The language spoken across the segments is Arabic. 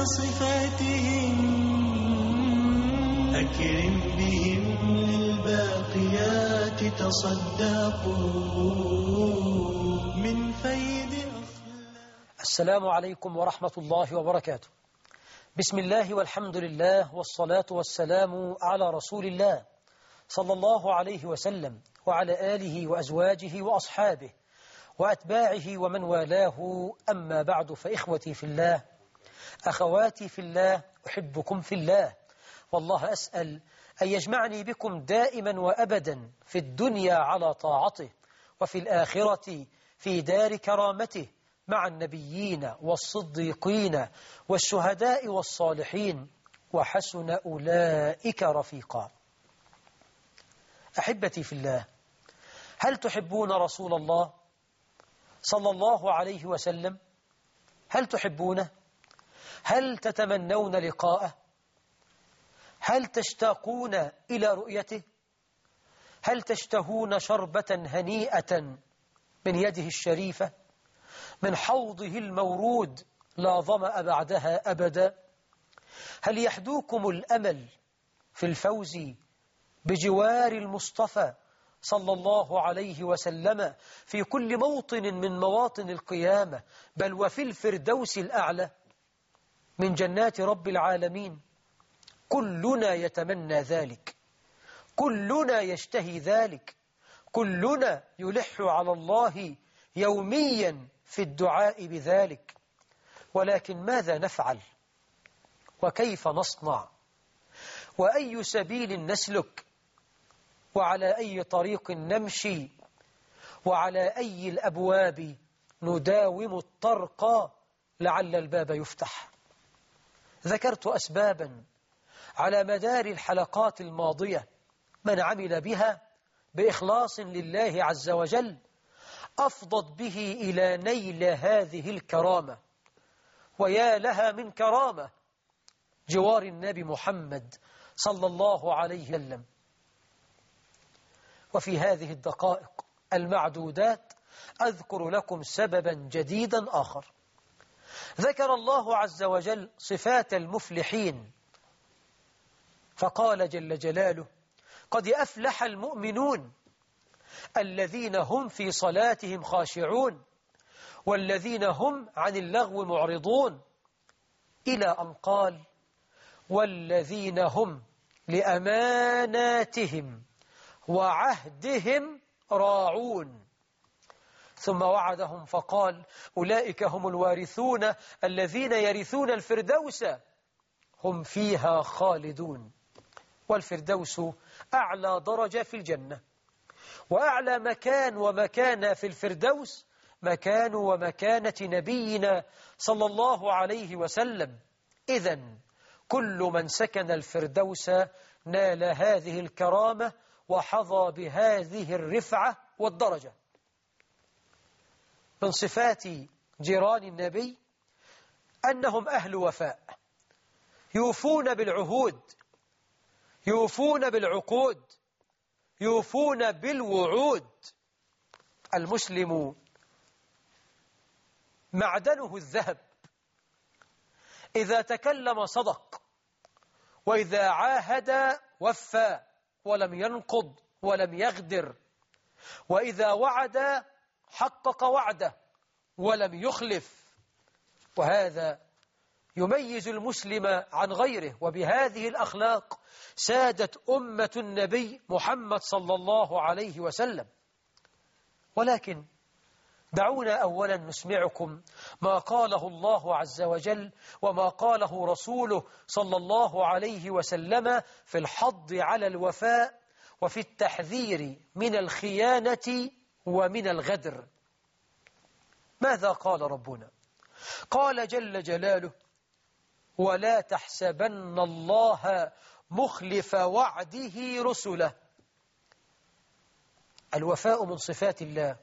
صفاتهم أكرم بهم للباقيات تصدقوا من فيض السلام عليكم ورحمة الله وبركاته. بسم الله والحمد لله والصلاة والسلام على رسول الله صلى الله عليه وسلم وعلى آله وأزواجه وأصحابه وأتباعه ومن والاه، أما بعد، فإخوتي في الله، أخواتي في الله، أحبكم في الله، والله أسأل أن يجمعني بكم دائما وأبدا في الدنيا على طاعته، وفي الآخرة في دار كرامته مع النبيين والصديقين والشهداء والصالحين، وحسن أولئك رفيقا. أحبتي في الله، هل تحبون رسول الله صلى الله عليه وسلم؟ هل تحبونه؟ هل تتمنون لقاءه؟ هل تشتاقون إلى رؤيته؟ هل تشتهون شربة هنيئة من يده الشريفة، من حوضه المورود لا ظمأ بعدها أبدا؟ هل يحدوكم الأمل في الفوز بجوار المصطفى صلى الله عليه وسلم في كل موطن من مواطن القيامة، بل وفي الفردوس الأعلى من جنات رب العالمين؟ كلنا يتمنى ذلك، كلنا يشتهي ذلك، كلنا يلح على الله يوميا في الدعاء بذلك. ولكن ماذا نفعل؟ وكيف نصنع؟ وأي سبيل نسلك؟ وعلى أي طريق نمشي؟ وعلى أي الأبواب نداوم الطرق لعل الباب يفتح؟ ذكرت أسبابا على مدار الحلقات الماضية من عمل بها بإخلاص لله عز وجل أفضت به إلى نيل هذه الكرامة، ويا لها من كرامة جوار النبي محمد صلى الله عليه وسلم. وفي هذه الدقائق المعدودات أذكر لكم سببا جديدا آخر. ذكر الله عز وجل صفات المفلحين فقال جل جلاله: قد أفلح المؤمنون الذين هم في صلاتهم خاشعون والذين هم عن اللغو معرضون، إلى أن قال: والذين هم لأماناتهم وعهدهم راعون. ثم وعدهم فقال: أولئك هم الوارثون الذين يرثون الفردوس هم فيها خالدون. والفردوس أعلى درجة في الجنة، وأعلى مكان ومكانة في الفردوس مكان ومكانة نبينا صلى الله عليه وسلم. إذن كل من سكن الفردوس نال هذه الكرامة وحظى بهذه الرفعة والدرجة. من صفات جيران النبي أنهم أهل وفاء، يوفون بالعهود، يوفون بالعقود، يوفون بالوعود. المسلم معدنه الذهب، إذا تكلم صدق، وإذا عاهد وفى ولم ينقض ولم يغدر، وإذا وعد حقق وعده ولم يخلف. وهذا يميز المسلم عن غيره، وبهذه الأخلاق سادت أمة النبي محمد صلى الله عليه وسلم. ولكن دعونا أولا نسمعكم ما قاله الله عز وجل وما قاله رسوله صلى الله عليه وسلم في الحض على الوفاء وفي التحذير من الخيانة ومن الغدر. ماذا قال ربنا؟ قال جل جلاله: ولا تحسبن الله مخلف وعده رسله. الوفاء من صفات الله،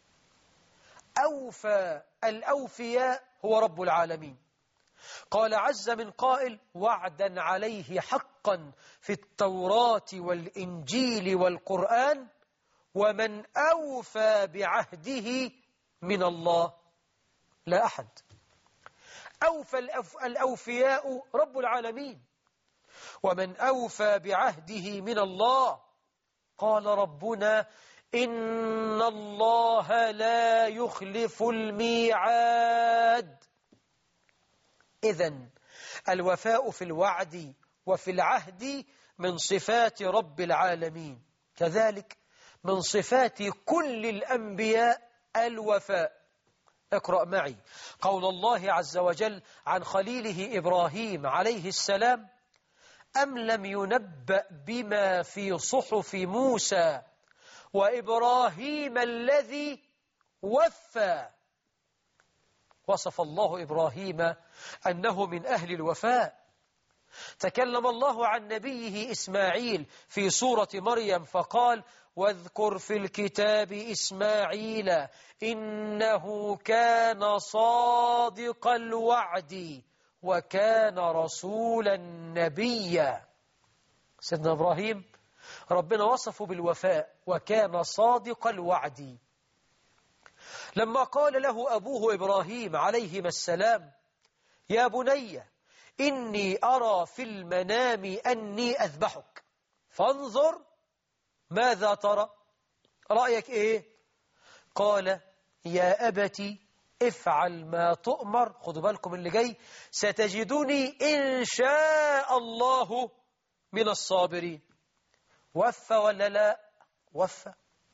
أوفى الأوفياء هو رب العالمين. قال عز من قائل: وعدا عليه حقا في التوراة والإنجيل والقرآن، ومن أوفى بعهده من الله؟ لا أحد. أوفى الأوفياء رب العالمين. ومن أوفى بعهده من الله؟ قال ربنا إن الله لا يخلف الميعاد. إذن الوفاء في الوعد وفي العهد من صفات رب العالمين، كذلك من صفات كل الأنبياء الوفاء. اقرأ معي قول الله عز وجل عن خليله إبراهيم عليه السلام: أم لم ينبأ بما في صحف موسى وإبراهيم الذي وفى. وصف الله إبراهيم أنه من أهل الوفاء. تكلم الله عن نبيه إسماعيل في سورة مريم فقال: واذكر في الكتاب إسماعيل إنه كان صادق الوعد وكان رسولا نبيا. سيدنا إبراهيم ربنا وصفه بالوفاء وكان صادق الوعد. لما قال له أبوه إبراهيم عليهما السلام: يا بني إني أرى في المنام أني أذبحك فانظر ماذا ترى، رأيك إيه؟ قال: يا أبت افعل ما تؤمر. خدوا بالكم اللي جاي: ستجدني إن شاء الله من الصابرين. وفى ولا لا؟ وفى.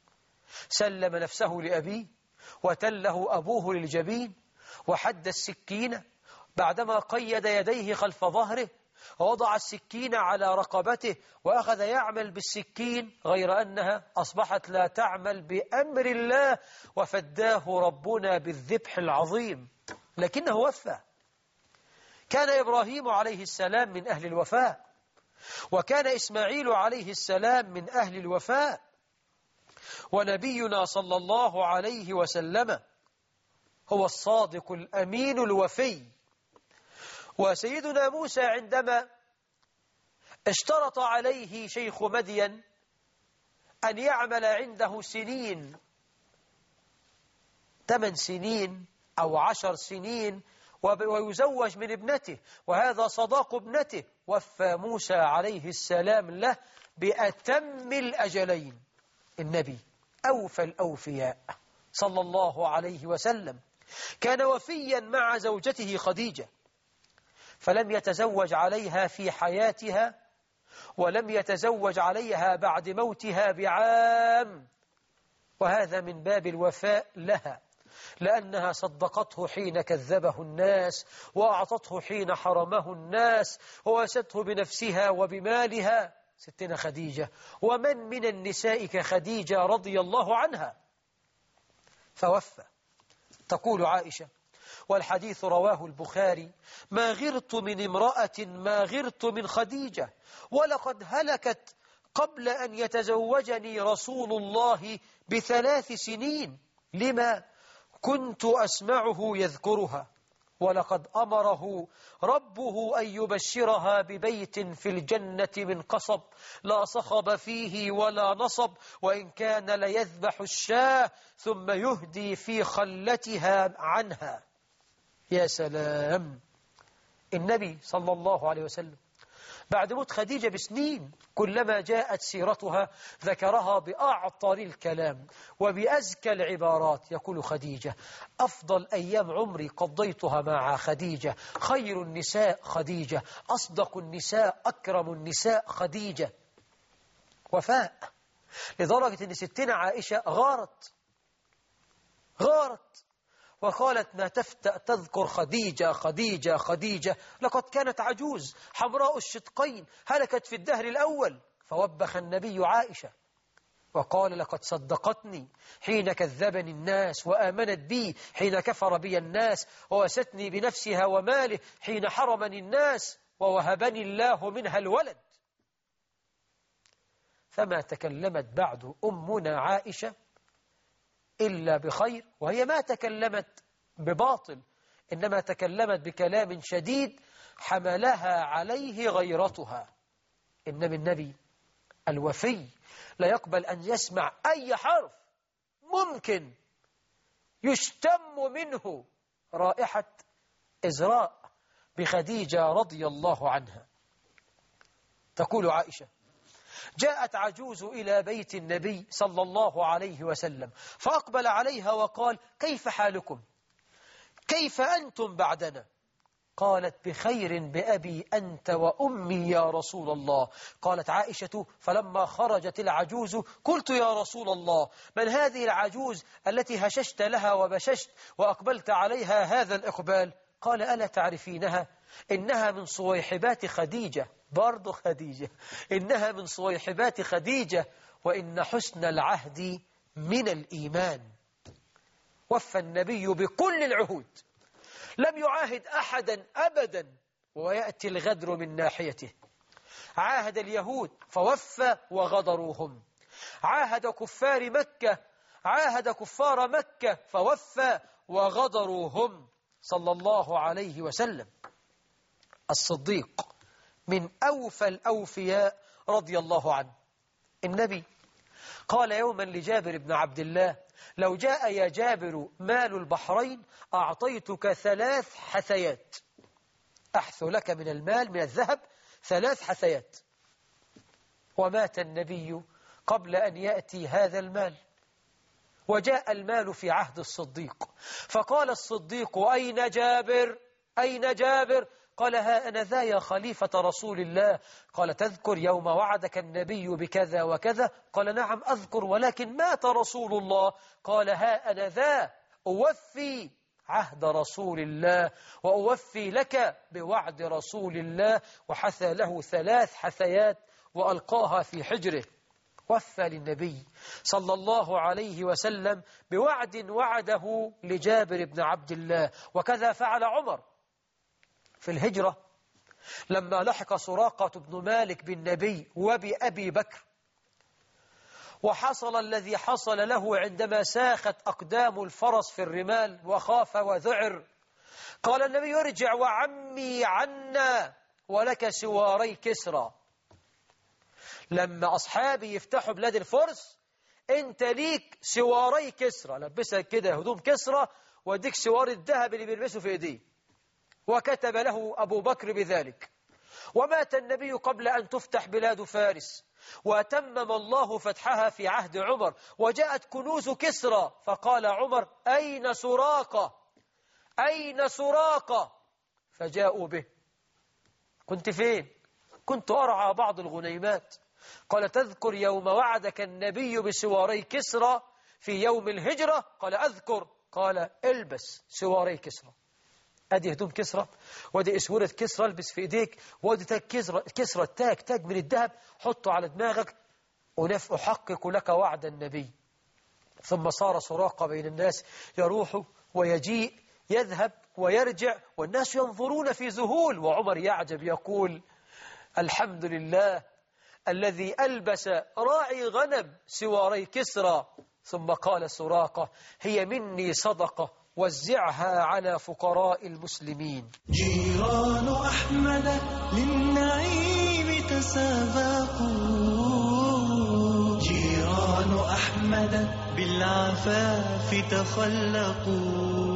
سلم نفسه لأبيه وتله أبوه للجبين وحد السكين بعدما قيد يديه خلف ظهره ووضع السكين على رقبته وأخذ يعمل بالسكين، غير أنها أصبحت لا تعمل بأمر الله وفداه ربنا بالذبح العظيم، لكنه وفى. كان إبراهيم عليه السلام من أهل الوفاء، وكان إسماعيل عليه السلام من أهل الوفاء، ونبينا صلى الله عليه وسلم هو الصادق الأمين الوفي. وسيدنا موسى عندما اشترط عليه شيخ مدين أن يعمل عنده سنين، 8 سنين أو 10 سنين، ويزوج من ابنته، وهذا صداق ابنته، وفى موسى عليه السلام له بأتم الأجلين. النبي أوفى الأوفياء صلى الله عليه وسلم كان وفيا مع زوجته خديجة، فلم يتزوج عليها في حياتها ولم يتزوج عليها بعد موتها بعام، وهذا من باب الوفاء لها، لأنها صدقته حين كذبه الناس، وأعطته حين حرمه الناس، وواسته بنفسها وبمالها. ستنا خديجة، ومن من النساء كخديجة رضي الله عنها؟ فوفى. تقول عائشة والحديث رواه البخاري: ما غرت من امرأة ما غرت من خديجة، ولقد هلكت قبل أن يتزوجني رسول الله ب3 سنين، لما كنت أسمعه يذكرها، ولقد أمره ربه أن يبشرها ببيت في الجنة من قصب لا صخب فيه ولا نصب، وإن كان ليذبح الشاة ثم يهدي في خلتها عنها. يا سلام! النبي صلى الله عليه وسلم بعد موت خديجة بسنين كلما جاءت سيرتها ذكرها بأعطر الكلام وبأزكى العبارات. يقول خديجة: أفضل أيام عمري قضيتها مع خديجة، خير النساء خديجة، أصدق النساء، أكرم النساء خديجة. وفاء لدرجة أن ستنا عائشة غارت وقالت: ما تفتأ تذكر خديجة خديجة خديجة، لقد كانت عجوز حمراء الشدقين هلكت في الدهر الأول. فوبخ النبي عائشة وقال: لقد صدقتني حين كذبني الناس، وآمنت بي حين كفر بي الناس، ووستني بنفسها وماله حين حرمني الناس، ووهبني الله منها الولد. فما تكلمت بعد أمنا عائشة إلا بخير، وهي ما تكلمت بباطل، إنما تكلمت بكلام شديد حملها عليه غيرتها. إنما النبي الوفي لا يقبل أن يسمع أي حرف ممكن يشتم منه رائحة إزراء بخديجة رضي الله عنها. تقول عائشة: جاءت عجوز إلى بيت النبي صلى الله عليه وسلم فأقبل عليها وقال: كيف حالكم؟ كيف أنتم بعدنا؟ قالت: بخير بأبي أنت وأمي يا رسول الله. قالت عائشة: فلما خرجت العجوز قلت: يا رسول الله، من هذه العجوز التي هششت لها وبششت وأقبلت عليها هذا الإقبال؟ قال: ألا تعرفينها؟ إنها من صويحبات خديجة. برضو خديجة، إنها من صويحبات خديجة، وإن حسن العهد من الإيمان. وفى النبي بكل العهود، لم يعاهد أحدا أبدا، ويأتي الغدر من ناحيته. عاهد اليهود فوفى وغدروهم، عاهد كفار مكة، عاهد كفار مكة فوفى وغدروهم صلى الله عليه وسلم. الصديق من أوفى الأوفياء رضي الله عنه. النبي قال يوما لجابر بن عبد الله: لو جاء يا جابر مال البحرين أعطيتك 3 حثيات، أحث لك من المال من الذهب 3 حثيات. ومات النبي قبل أن يأتي هذا المال، وجاء المال في عهد الصديق، فقال الصديق: أين جابر؟ أين جابر؟ قال: ها أنا ذا يا خليفة رسول الله. قال: تذكر يوم وعدك النبي بكذا وكذا؟ قال: نعم أذكر، ولكن مات رسول الله. قال: ها أنا ذا أوفي عهد رسول الله وأوفي لك بوعد رسول الله. وحثى له 3 حثيات وألقاها في حجره. وفى للنبي صلى الله عليه وسلم بوعد وعده لجابر بن عبد الله. وكذا فعل عمر في الهجرة لما لحق سراقة بن مالك بالنبي وبأبي بكر، وحصل الذي حصل له عندما ساخت أقدام الفرس في الرمال وخاف وذعر. قال النبي: ارجع وعمي عنا ولك سواري كسرى. لما أصحابي يفتحوا بلاد الفرس، انت ليك سواري كسرى، لبسك كده هدوم كسرى واديك سوار الذهب اللي بيلبسه في ايديه. وكتب له أبو بكر بذلك. ومات النبي قبل أن تفتح بلاد فارس، وأتمم الله فتحها في عهد عمر، وجاءت كنوز كسرى، فقال عمر: أين سراقة؟ أين سراقة؟ فجاءوا به. كنت فين؟ كنت أرعى بعض الغنيمات. قال: تذكر يوم وعدك النبي بسواري كسرى في يوم الهجرة؟ قال: أذكر. قال: البس سواري كسرى. أدي هدوم كسرى، وادي اسورة كسرى البس في ايديك، وادي تاج كسرى تاج من الذهب حطه على دماغك، أحقق لك وعد النبي. ثم صار سراقة بين الناس، يروح ويجيء، يذهب ويرجع، والناس ينظرون في ذهول، وعمر يعجب يقول: الحمد لله الذي ألبس راعي غنم سواري كسرى. ثم قال سراقة: هي مني صدقة وزعها على فقراء المسلمين. جيران أحمد للنعيم تسابقوا، جيران أحمد بالعفاف تخلقوا.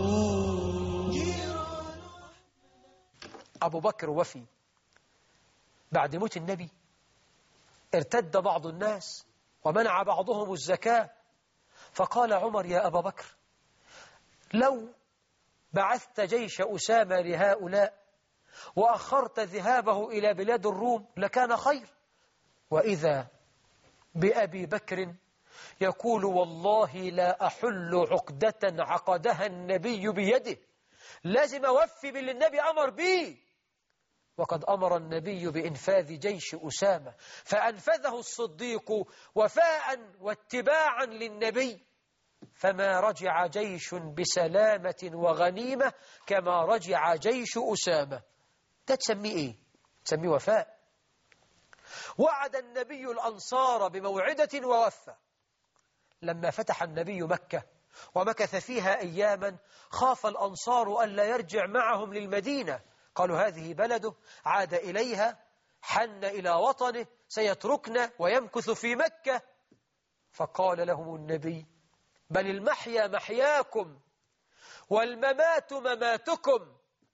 أبو بكر وفي بعد موت النبي، ارتد بعض الناس ومنع بعضهم الزكاة، فقال عمر: يا أبا بكر، لو بعثت جيش أسامة لهؤلاء وأخرت ذهابه إلى بلاد الروم لكان خير. وإذا بأبي بكر يقول: والله لا أحل عقدة عقدها النبي بيده، لازم أوفي باللي النبي أمر به. وقد أمر النبي بإنفاذ جيش أسامة، فأنفذه الصديق وفاء واتباعا للنبي، فما رجع جيش بسلامة وغنيمة كما رجع جيش أسامة. ده تسميه إيه؟ تسميه وفاء. وعد النبي الأنصار بموعدة ووفى. لما فتح النبي مكة ومكث فيها أياما، خاف الأنصار ألا يرجع معهم للمدينة، قالوا: هذه بلده، عاد إليها، حن إلى وطنه، سيتركنا ويمكث في مكة. فقال لهم النبي: بل المحيا محياكم والممات مماتكم،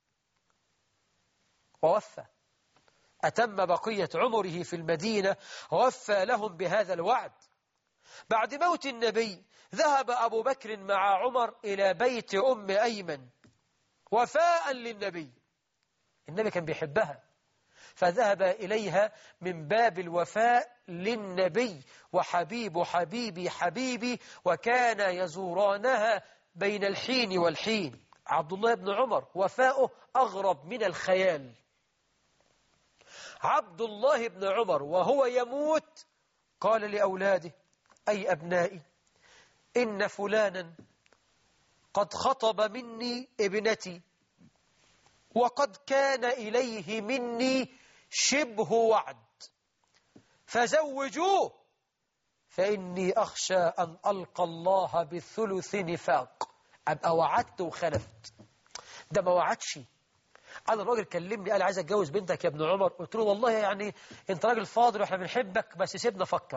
ووفى، أتم بقية عمره في المدينة ووفى لهم بهذا الوعد. بعد موت النبي ذهب أبو بكر مع عمر إلى بيت أم أيمن وفاء للنبي. النبي كان بيحبها، فذهب إليها من باب الوفاء للنبي، وحبيب حبيبي حبيبي، وكان يزورانها بين الحين والحين. عبد الله بن عمر وفاؤه أغرب من الخيال. عبد الله بن عمر وهو يموت قال لأولاده: أي أبنائي، إن فلانا قد خطب مني ابنتي، وقد كان إليه مني شبه وعد، فزوجوه، فإني أخشى أن ألقى الله بثلث نفاق. أبقى وعدت وخلفت. ده ما وعدش. أنا الراجل كلمني قال: عايز أتجوز بنتك يا ابن عمر. قلت له: والله يعني أنت راجل فاضل وإحنا بنحبك، بس سيبنا أفكر.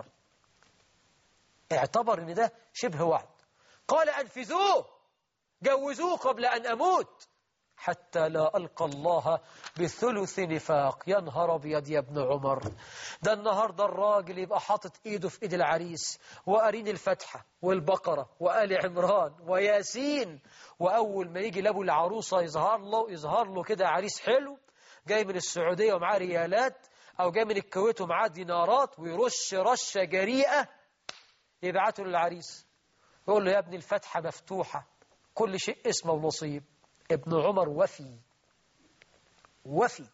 اعتبر إن ده شبه وعد. قال: أنفذوه، جوزوه قبل أن أموت، حتى لا ألقى الله بثلث نفاق. يا نهار أبيض يا ابن عمر، ده النهارده الراجل يبقى حاطط إيده في إيد العريس وقارين الفاتحة والبقرة وآل عمران وياسين، وأول ما يجي لأبو العروسة يظهر له كده عريس حلو جاي من السعودية ومعاه ريالات، أو جاي من الكويت ومعاه دينارات، ويرش رشة جريئة، يبعته للعريس يقول له: يا ابني الفاتحة مفتوحة، كل شيء اسمه ونصيب. ابن عمر وفي.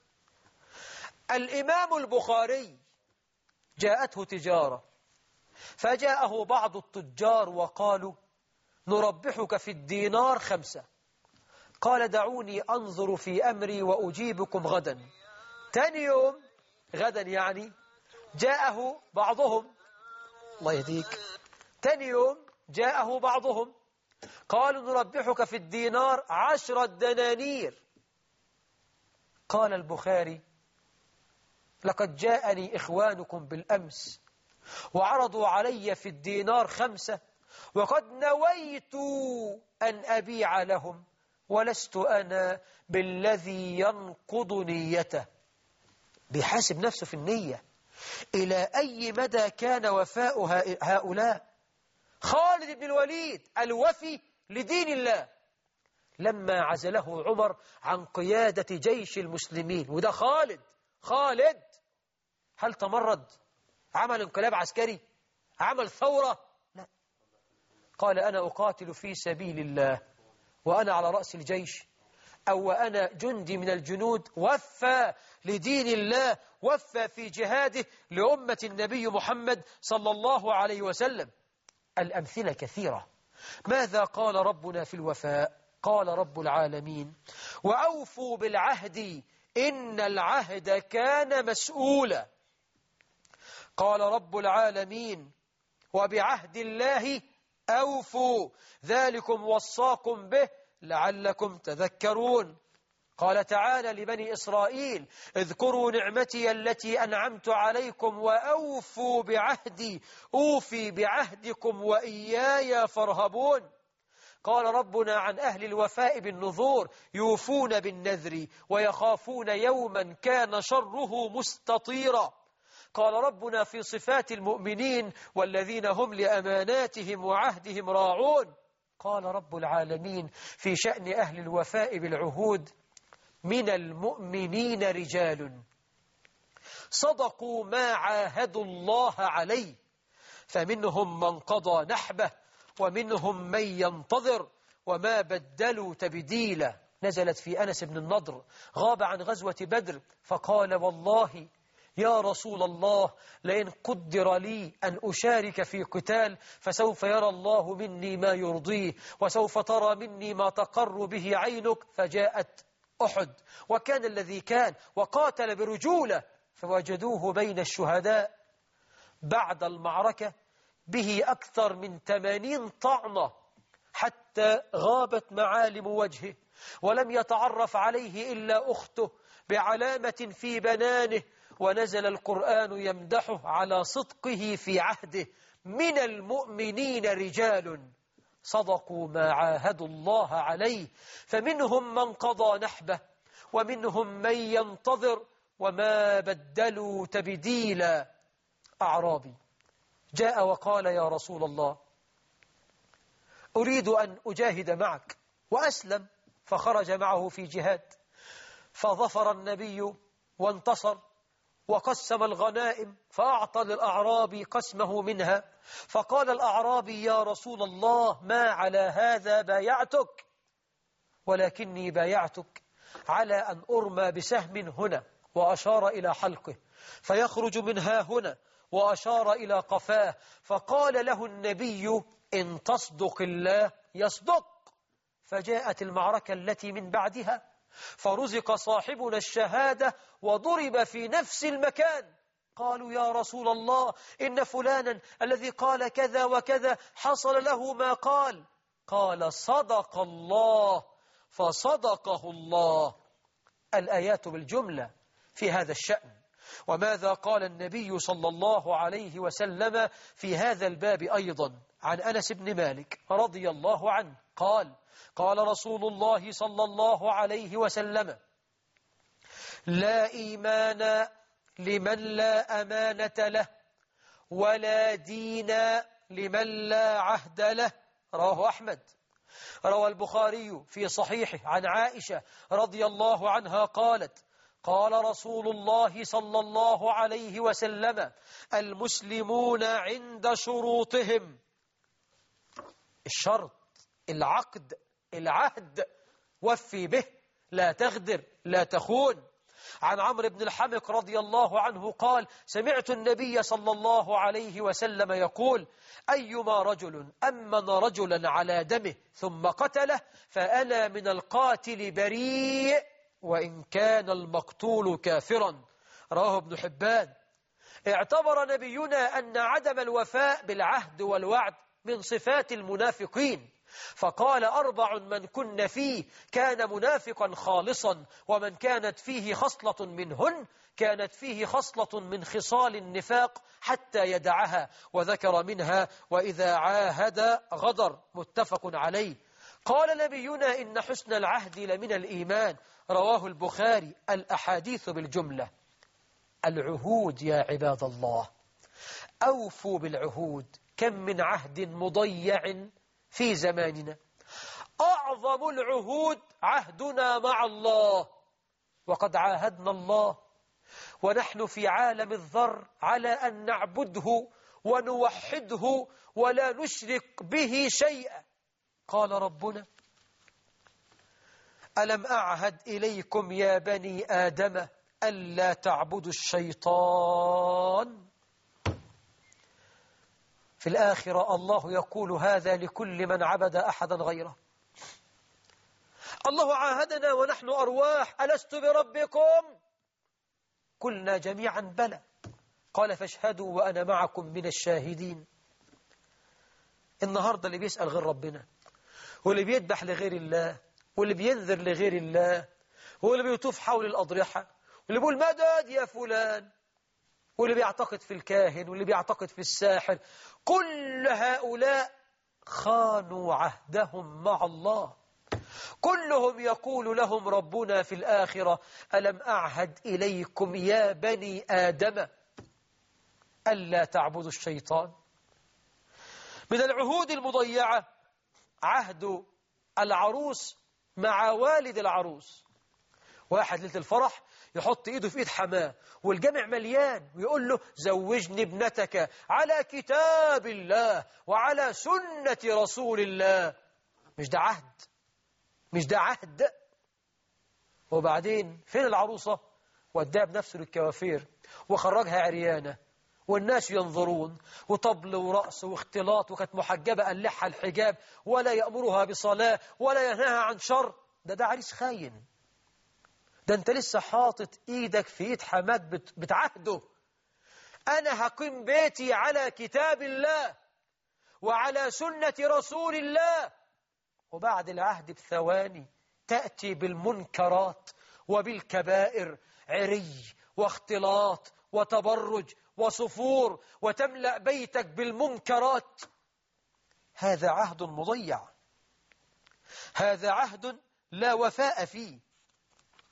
الإمام البخاري جاءته تجارة، فجاءه بعض التجار وقالوا: نربحك في الدينار 5. قال: دعوني أنظر في أمري وأجيبكم غدا. تاني يوم، غدا يعني، جاءه بعضهم، الله يهديك، تاني يوم جاءه بعضهم قالوا: نربحك في الدينار 10 دنانير. قال البخاري: لقد جاءني إخوانكم بالأمس وعرضوا علي في الدينار 5، وقد نويت أن أبيع لهم، ولست أنا بالذي ينقض نيته. بيحاسب نفسه في النية. إلى أي مدى كان وفاء هؤلاء؟ خالد بن الوليد الوفي لدين الله، لما عزله عمر عن قيادة جيش المسلمين، وده خالد هل تمرد؟ عمل انقلاب عسكري؟ عمل ثورة؟ لا. قال: أنا أقاتل في سبيل الله وأنا على رأس الجيش، أو وأنا جندي من الجنود. وفى لدين الله، وفى في جهاده لأمة النبي محمد صلى الله عليه وسلم. الأمثلة كثيرة. ماذا قال ربنا في الوفاء؟ قال رب العالمين: وأوفوا بالعهد إن العهد كان مسؤولا. قال رب العالمين: وبعهد الله أوفوا، ذلكم وصاكم به لعلكم تذكرون. قال تعالى لبني إسرائيل: اذكروا نعمتي التي أنعمت عليكم وأوفوا بعهدي أوفي بعهدكم وإياي فارهبون. قال ربنا عن أهل الوفاء بالنذور: يوفون بالنذر ويخافون يوما كان شره مستطيرا. قال ربنا في صفات المؤمنين: والذين هم لأماناتهم وعهدهم راعون. قال رب العالمين في شأن أهل الوفاء بالعهود: من المؤمنين رجال صدقوا ما عاهدوا الله عليه، فمنهم من قضى نحبه ومنهم من ينتظر وما بدلوا تبديلا. نزلت في أنس بن النضر، غاب عن غزوة بدر، فقال: والله يا رسول الله، لئن قدر لي أن أشارك في قتال فسوف يرى الله مني ما يرضيه، وسوف ترى مني ما تقر به عينك. فجاءت أحد، وكان الذي كان، وقاتل برجولة، فوجدوه بين الشهداء بعد المعركة به أكثر من 80 طعنة، حتى غابت معالم وجهه، ولم يتعرف عليه إلا أخته بعلامة في بنانه. ونزل القرآن يمدحه على صدقه في عهده: من المؤمنين رجال صدقوا ما عاهدوا الله عليه، فمنهم من قضى نحبه ومنهم من ينتظر وما بدلوا تبديلا. أعرابي جاء وقال يا رسول الله أريد أن أجاهد معك، وأسلم فخرج معه في جهاد، فظفر النبي وانتصر وقسم الغنائم فأعطى للأعرابي قسمه منها. فقال الأعرابي يا رسول الله ما على هذا بايعتك، ولكني بايعتك على أن أرمى بسهم هنا، وأشار إلى حلقه، فيخرج منها هنا، وأشار إلى قفاه. فقال له النبي إن تصدق الله يصدق. فجاءت المعركة التي من بعدها، فرزق صاحبنا الشهادة وضرب في نفس المكان. قالوا يا رسول الله إن فلانا الذي قال كذا وكذا حصل له ما قال. قال صدق الله فصدقه الله. الآيات بالجملة في هذا الشأن. وماذا قال النبي صلى الله عليه وسلم في هذا الباب أيضا؟ عن أنس بن مالك رضي الله عنه قال قال رسول الله صلى الله عليه وسلم لا إيمان لمن لا أمانة له، ولا دين لمن لا عهد له. رواه أحمد. روى البخاري في صحيحه عن عائشة رضي الله عنها قالت قال رسول الله صلى الله عليه وسلم المسلمون عند شروطهم. الشرط، العقد، العهد، وفي به، لا تغدر، لا تخون. عن عمرو بن الحمق رضي الله عنه قال سمعت النبي صلى الله عليه وسلم يقول أيما رجل أمن رجلا على دمه ثم قتله فأنا من القاتل بريء وإن كان المقتول كافرا. رواه ابن حبان. اعتبر نبينا أن عدم الوفاء بالعهد والوعد من صفات المنافقين، فقال 4 من كن فيه كان منافقا خالصا، ومن كانت فيه خصلة منهن كانت فيه خصلة من خصال النفاق حتى يدعها، وذكر منها وإذا عاهد غدر. متفق عليه. قال نبينا إن حسن العهد لمن الإيمان. رواه البخاري. الأحاديث بالجملة. العهود يا عباد الله، أوفوا بالعهود. كم من عهد مضيع في زماننا. أعظم العهود عهدنا مع الله، وقد عاهدنا الله ونحن في عالم الذر على أن نعبده ونوحده ولا نشرك به شيئا. قال ربنا ألم أعهد إليكم يا بني آدم ألا تعبدوا الشيطان. في الآخرة الله يقول هذا لكل من عبد أحدا غيره. الله عاهدنا ونحن أرواح ألست بربكم؟ قلنا جميعا بلى. قال فاشهدوا وأنا معكم من الشاهدين. النهاردة اللي بيسأل غير ربنا، واللي بيذبح لغير الله، واللي بينذر لغير الله، واللي بيطوف حول الأضرحة، واللي بيقول مدد يا فلان، واللي بيعتقد في الكاهن، واللي بيعتقد في الساحر، كل هؤلاء خانوا عهدهم مع الله. كلهم يقول لهم ربنا في الآخرة ألم أعهد إليكم يا بني آدم ألا تعبدوا الشيطان. من العهود المضيعة عهد العروس مع والد العروس. واحد ليلة الفرح يحط إيده في إيد حماه والجامع مليان ويقول له زوجني ابنتك على كتاب الله وعلى سنة رسول الله. مش ده عهد؟ مش ده عهد؟ وبعدين فين العروسة؟ وداها بنفسه للكوافير وخرجها عريانة والناس ينظرون، وطبل ورأس واختلاط، وكانت محجبة قلعها الحجاب ولا يأمرها بصلاة ولا ينهاها عن شر. ده عريس خاين. ده انت لسه حاطط ايدك في ايد حماك بتعهده. انا هقيم بيتي على كتاب الله وعلى سنة رسول الله، وبعد العهد بثواني تأتي بالمنكرات وبالكبائر، عري واختلاط وتبرج وصفور، وتملأ بيتك بالمنكرات. هذا عهد مضيع، هذا عهد لا وفاء فيه.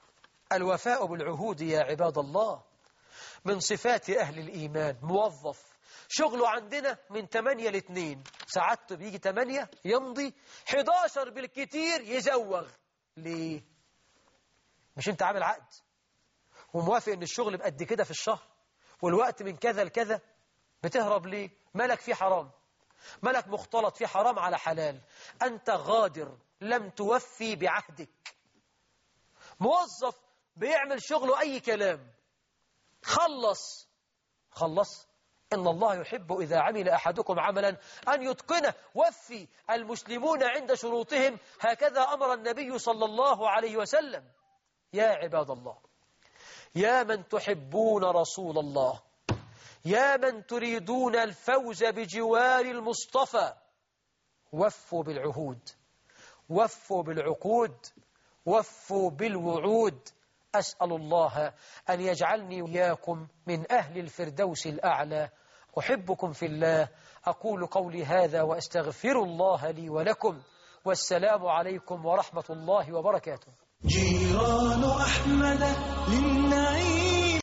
الوفاء بالعهود يا عباد الله من صفات أهل الإيمان. موظف شغله عندنا من 8 ل 2، ساعته بيجي 8 يمضي 11 بالكتير يزوغ. ليه؟ مش انت عامل عقد وموافق ان الشغل بقد كده في الشهر والوقت من كذا لكذا؟ بتهرب ليه؟ مالك فيه حرام، مالك مختلط فيه حرام على حلال، أنت غادر لم توفي بعهدك. موظف بيعمل شغله أي كلام، خلص إن الله يحب إذا عمل أحدكم عملا أن يتقنه، وفي المسلمون عند شروطهم، هكذا أمر النبي صلى الله عليه وسلم. يا عباد الله، يا من تحبون رسول الله، يا من تريدون الفوز بجوار المصطفى، وفوا بالعهود، وفوا بالعقود، وفوا بالوعود. أسأل الله أن يجعلني وإياكم من أهل الفردوس الأعلى. أحبكم في الله. أقول قولي هذا وأستغفر الله لي ولكم، والسلام عليكم ورحمة الله وبركاته. جيران أحمد للنعيم